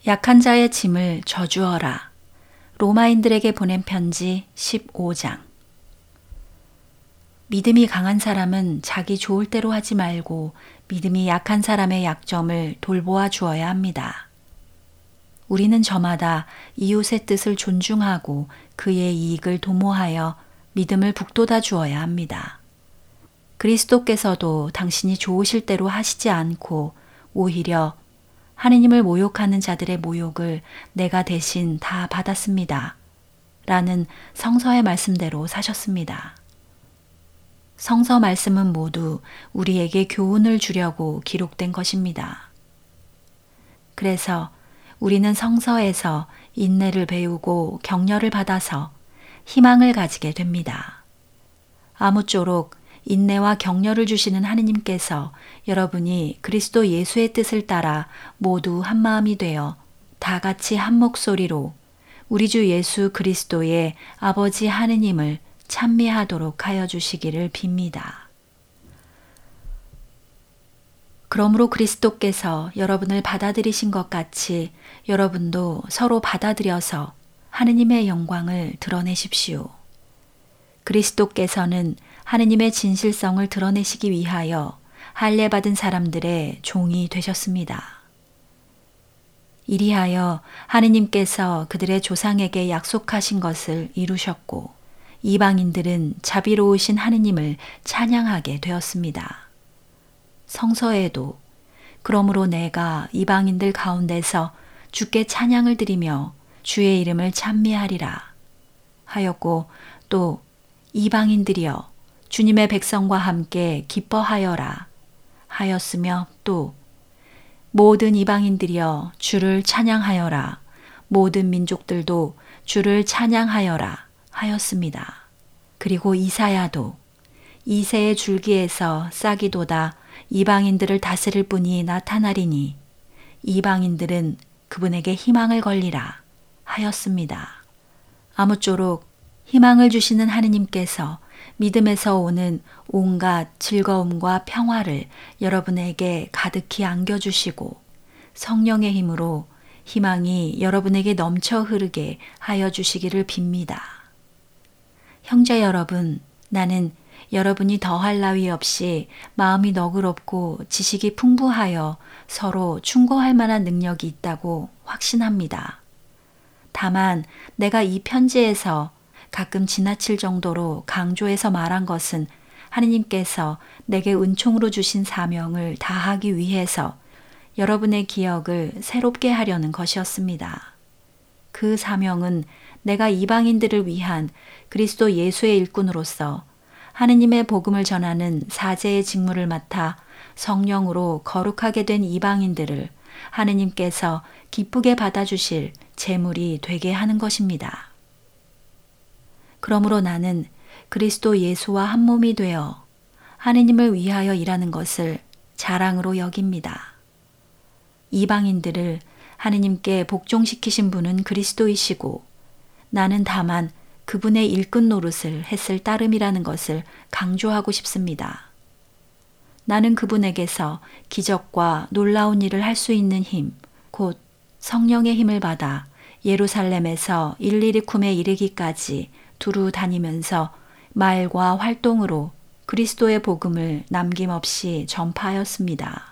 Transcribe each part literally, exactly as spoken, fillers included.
약한 자의 짐을 져주어라. 로마인들에게 보낸 편지 십오 장. 믿음이 강한 사람은 자기 좋을 대로 하지 말고 믿음이 약한 사람의 약점을 돌보아 주어야 합니다. 우리는 저마다 이웃의 뜻을 존중하고 그의 이익을 도모하여 믿음을 북돋아 주어야 합니다. 그리스도께서도 당신이 좋으실 대로 하시지 않고 오히려 하느님을 모욕하는 자들의 모욕을 내가 대신 다 받았습니다. 라는 성서의 말씀대로 사셨습니다. 성서 말씀은 모두 우리에게 교훈을 주려고 기록된 것입니다. 그래서 우리는 성서에서 인내를 배우고 격려를 받아서 희망을 가지게 됩니다. 아무쪼록 인내와 격려를 주시는 하느님께서 여러분이 그리스도 예수의 뜻을 따라 모두 한 마음이 되어 다 같이 한 목소리로 우리 주 예수 그리스도의 아버지 하느님을 찬미하도록 하여 주시기를 빕니다. 그러므로 그리스도께서 여러분을 받아들이신 것 같이 여러분도 서로 받아들여서 하느님의 영광을 드러내십시오. 그리스도께서는 하느님의 진실성을 드러내시기 위하여 할례받은 사람들의 종이 되셨습니다. 이리하여 하느님께서 그들의 조상에게 약속하신 것을 이루셨고 이방인들은 자비로우신 하느님을 찬양하게 되었습니다. 성서에도 그러므로 내가 이방인들 가운데서 주께 찬양을 드리며 주의 이름을 찬미하리라 하였고 또 이방인들이여 주님의 백성과 함께 기뻐하여라 하였으며 또 모든 이방인들이여 주를 찬양하여라 모든 민족들도 주를 찬양하여라 하였습니다. 그리고 이사야도 이새의 줄기에서 싹이 돋아 이방인들을 다스릴 분이 나타나리니 이방인들은 그분에게 희망을 걸리라 하였습니다. 아무쪼록 희망을 주시는 하느님께서 믿음에서 오는 온갖 즐거움과 평화를 여러분에게 가득히 안겨주시고 성령의 힘으로 희망이 여러분에게 넘쳐 흐르게 하여 주시기를 빕니다. 형제 여러분, 나는 여러분이 더할 나위 없이 마음이 너그럽고 지식이 풍부하여 서로 충고할 만한 능력이 있다고 확신합니다. 다만 내가 이 편지에서 가끔 지나칠 정도로 강조해서 말한 것은 하느님께서 내게 은총으로 주신 사명을 다하기 위해서 여러분의 기억을 새롭게 하려는 것이었습니다. 그 사명은 내가 이방인들을 위한 그리스도 예수의 일꾼으로서 하느님의 복음을 전하는 사제의 직무를 맡아 성령으로 거룩하게 된 이방인들을 하느님께서 기쁘게 받아주실 제물이 되게 하는 것입니다. 그러므로 나는 그리스도 예수와 한 몸이 되어 하느님을 위하여 일하는 것을 자랑으로 여깁니다. 이방인들을 하느님께 복종시키신 분은 그리스도이시고 나는 다만 그분의 일꾼 노릇을 했을 따름이라는 것을 강조하고 싶습니다. 나는 그분에게서 기적과 놀라운 일을 할 수 있는 힘, 곧 성령의 힘을 받아 예루살렘에서 일리리쿰에 이르기까지 두루 다니면서 말과 활동으로 그리스도의 복음을 남김없이 전파하였습니다.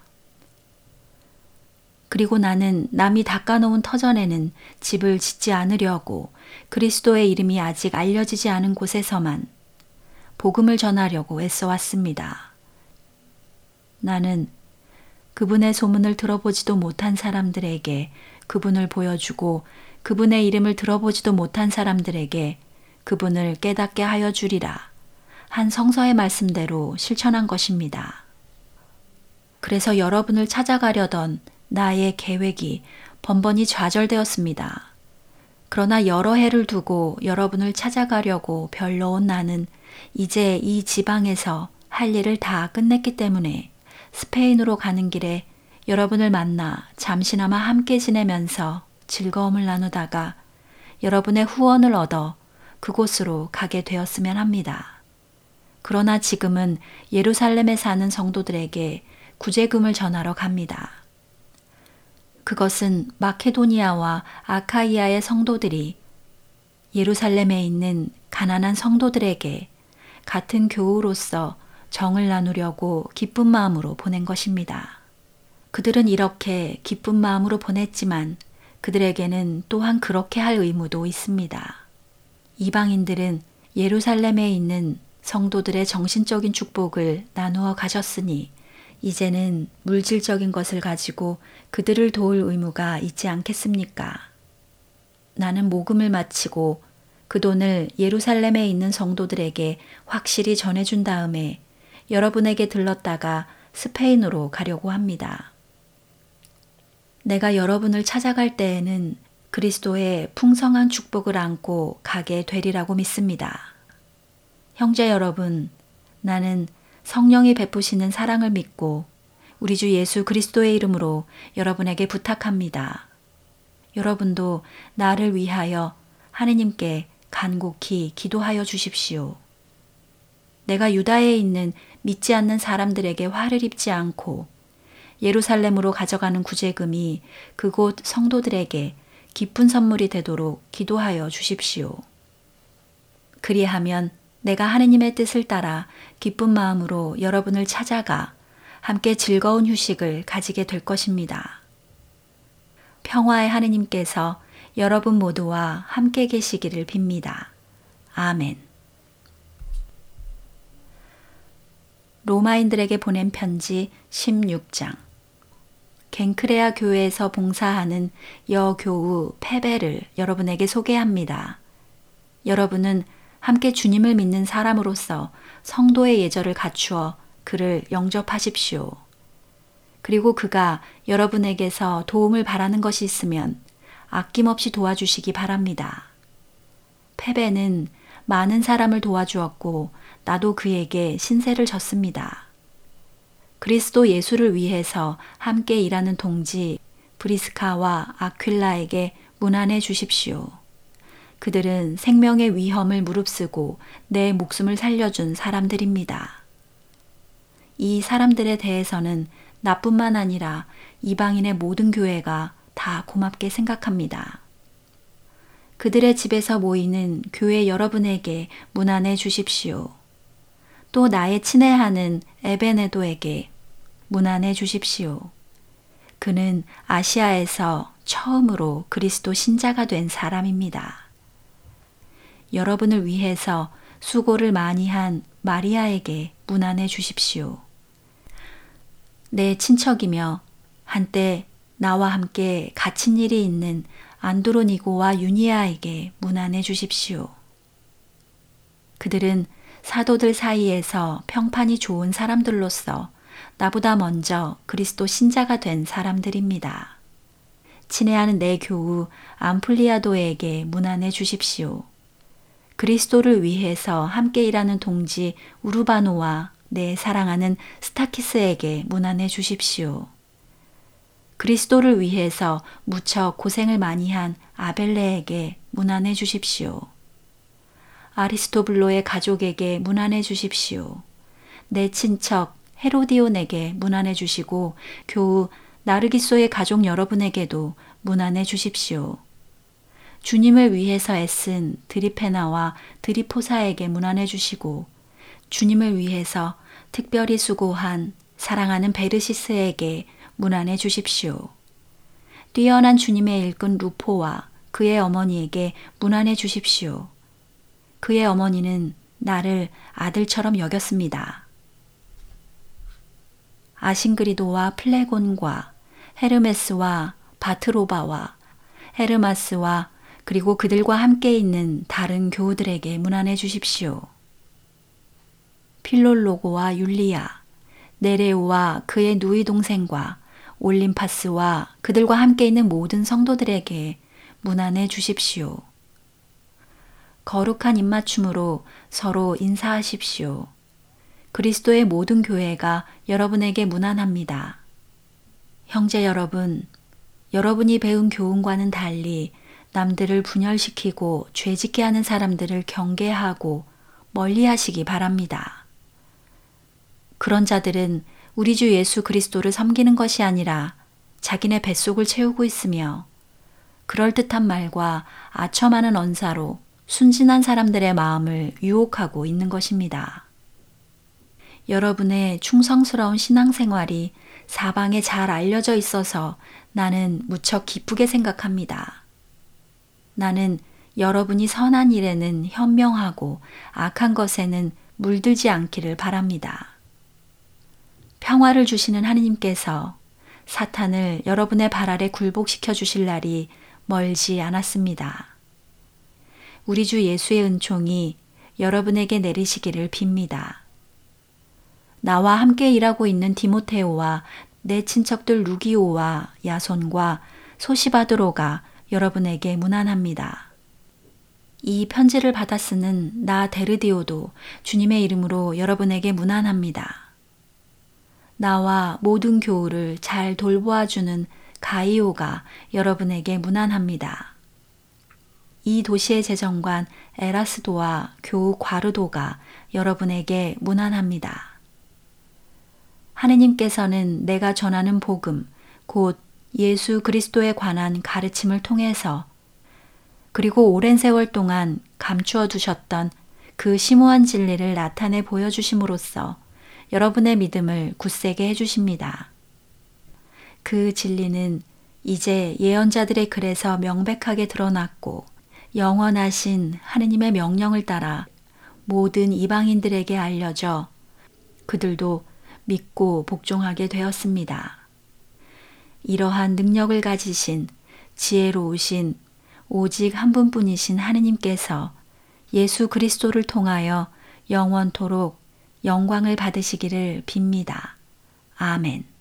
그리고 나는 남이 닦아놓은 터전에는 집을 짓지 않으려고 그리스도의 이름이 아직 알려지지 않은 곳에서만 복음을 전하려고 애써왔습니다. 나는 그분의 소문을 들어보지도 못한 사람들에게 그분을 보여주고 그분의 이름을 들어보지도 못한 사람들에게 그분을 깨닫게 하여 주리라 한 성서의 말씀대로 실천한 것입니다. 그래서 여러분을 찾아가려던 나의 계획이 번번이 좌절되었습니다. 그러나 여러 해를 두고 여러분을 찾아가려고 별러 온 나는 이제 이 지방에서 할 일을 다 끝냈기 때문에 스페인으로 가는 길에 여러분을 만나 잠시나마 함께 지내면서 즐거움을 나누다가 여러분의 후원을 얻어 그곳으로 가게 되었으면 합니다. 그러나 지금은 예루살렘에 사는 성도들에게 구제금을 전하러 갑니다. 그것은 마케도니아와 아카이아의 성도들이 예루살렘에 있는 가난한 성도들에게 같은 교우로서 정을 나누려고 기쁜 마음으로 보낸 것입니다. 그들은 이렇게 기쁜 마음으로 보냈지만 그들에게는 또한 그렇게 할 의무도 있습니다. 이방인들은 예루살렘에 있는 성도들의 정신적인 축복을 나누어 가졌으니 이제는 물질적인 것을 가지고 그들을 도울 의무가 있지 않겠습니까? 나는 모금을 마치고 그 돈을 예루살렘에 있는 성도들에게 확실히 전해준 다음에 여러분에게 들렀다가 스페인으로 가려고 합니다. 내가 여러분을 찾아갈 때에는 그리스도의 풍성한 축복을 안고 가게 되리라고 믿습니다. 형제 여러분, 나는 성령이 베푸시는 사랑을 믿고 우리 주 예수 그리스도의 이름으로 여러분에게 부탁합니다. 여러분도 나를 위하여 하느님께 간곡히 기도하여 주십시오. 내가 유다에 있는 믿지 않는 사람들에게 화를 입지 않고 예루살렘으로 가져가는 구제금이 그곳 성도들에게 기쁜 선물이 되도록 기도하여 주십시오. 그리하면 내가 하느님의 뜻을 따라 기쁜 마음으로 여러분을 찾아가 함께 즐거운 휴식을 가지게 될 것입니다. 평화의 하느님께서 여러분 모두와 함께 계시기를 빕니다. 아멘. 로마인들에게 보낸 편지 십육 장. 겐크레아 교회에서 봉사하는 여교우 페베를 여러분에게 소개합니다. 여러분은 함께 주님을 믿는 사람으로서 성도의 예절을 갖추어 그를 영접하십시오. 그리고 그가 여러분에게서 도움을 바라는 것이 있으면 아낌없이 도와주시기 바랍니다. 페베는 많은 사람을 도와주었고 나도 그에게 신세를 졌습니다. 그리스도 예수를 위해서 함께 일하는 동지 브리스카와 아퀼라에게 문안해 주십시오. 그들은 생명의 위험을 무릅쓰고 내 목숨을 살려준 사람들입니다. 이 사람들에 대해서는 나뿐만 아니라 이방인의 모든 교회가 다 고맙게 생각합니다. 그들의 집에서 모이는 교회 여러분에게 문안해 주십시오. 또 나의 친애하는 에베네도에게 문안해 주십시오. 그는 아시아에서 처음으로 그리스도 신자가 된 사람입니다. 여러분을 위해서 수고를 많이 한 마리아에게 문안해 주십시오. 내 친척이며 한때 나와 함께 갇힌 일이 있는 안드로니고와 유니아에게 문안해 주십시오. 그들은 사도들 사이에서 평판이 좋은 사람들로서 나보다 먼저 그리스도 신자가 된 사람들입니다. 친애하는 내 교우 암플리아도에게 문안해 주십시오. 그리스도를 위해서 함께 일하는 동지 우르바노와 내 사랑하는 스타키스에게 문안해 주십시오. 그리스도를 위해서 무척 고생을 많이 한 아벨레에게 문안해 주십시오. 아리스토블로의 가족에게 문안해 주십시오. 내 친척 헤로디온에게 문안해 주시고 교우 나르기소의 가족 여러분에게도 문안해 주십시오. 주님을 위해서 애쓴 드리페나와 드리포사에게 문안해 주시고 주님을 위해서 특별히 수고한 사랑하는 베르시스에게 문안해 주십시오. 뛰어난 주님의 일꾼 루포와 그의 어머니에게 문안해 주십시오. 그의 어머니는 나를 아들처럼 여겼습니다. 아싱그리도와 플레곤과 헤르메스와 바트로바와 헤르마스와 그리고 그들과 함께 있는 다른 교우들에게 문안해 주십시오. 필롤로고와 율리아, 네레오와 그의 누이 동생과 올림파스와 그들과 함께 있는 모든 성도들에게 문안해 주십시오. 거룩한 입맞춤으로 서로 인사하십시오. 그리스도의 모든 교회가 여러분에게 문안합니다. 형제 여러분, 여러분이 배운 교훈과는 달리 남들을 분열시키고 죄짓게 하는 사람들을 경계하고 멀리하시기 바랍니다. 그런 자들은 우리 주 예수 그리스도를 섬기는 것이 아니라 자기네 뱃속을 채우고 있으며 그럴듯한 말과 아첨하는 언사로 순진한 사람들의 마음을 유혹하고 있는 것입니다. 여러분의 충성스러운 신앙생활이 사방에 잘 알려져 있어서 나는 무척 기쁘게 생각합니다. 나는 여러분이 선한 일에는 현명하고 악한 것에는 물들지 않기를 바랍니다. 평화를 주시는 하느님께서 사탄을 여러분의 발 아래 굴복시켜 주실 날이 멀지 않았습니다. 우리 주 예수의 은총이 여러분에게 내리시기를 빕니다. 나와 함께 일하고 있는 디모테오와 내 친척들 루기오와 야손과 소시바드로가 여러분에게 문안합니다. 이 편지를 받아 쓰는 나 데르디오도 주님의 이름으로 여러분에게 문안합니다. 나와 모든 교우를 잘 돌보아주는 가이오가 여러분에게 문안합니다. 이 도시의 재정관 에라스도와 교우 과르도가 여러분에게 문안합니다. 하느님께서는 내가 전하는 복음, 곧 예수 그리스도에 관한 가르침을 통해서 그리고 오랜 세월 동안 감추어 두셨던 그 심오한 진리를 나타내 보여주심으로써 여러분의 믿음을 굳세게 해주십니다. 그 진리는 이제 예언자들의 글에서 명백하게 드러났고 영원하신 하느님의 명령을 따라 모든 이방인들에게 알려져 그들도 믿고 복종하게 되었습니다. 이러한 능력을 가지신 지혜로우신 오직 한 분뿐이신 하느님께서 예수 그리스도를 통하여 영원토록 영광을 받으시기를 빕니다. 아멘.